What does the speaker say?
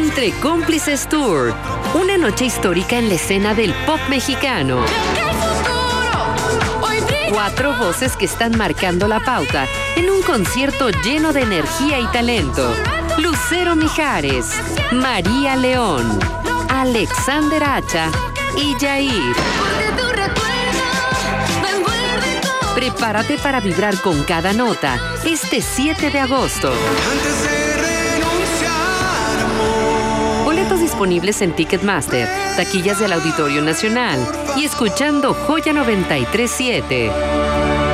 Entre Cómplices Tour, una noche histórica en la escena del pop mexicano. 4 voces que están marcando la pauta en un concierto lleno de energía y talento. Lucero Mijares, María León, Alexander Hacha y Yair. Prepárate para vibrar con cada nota este 7 de agosto. Boletos disponibles en Ticketmaster, taquillas del Auditorio Nacional y escuchando Joya 93.7.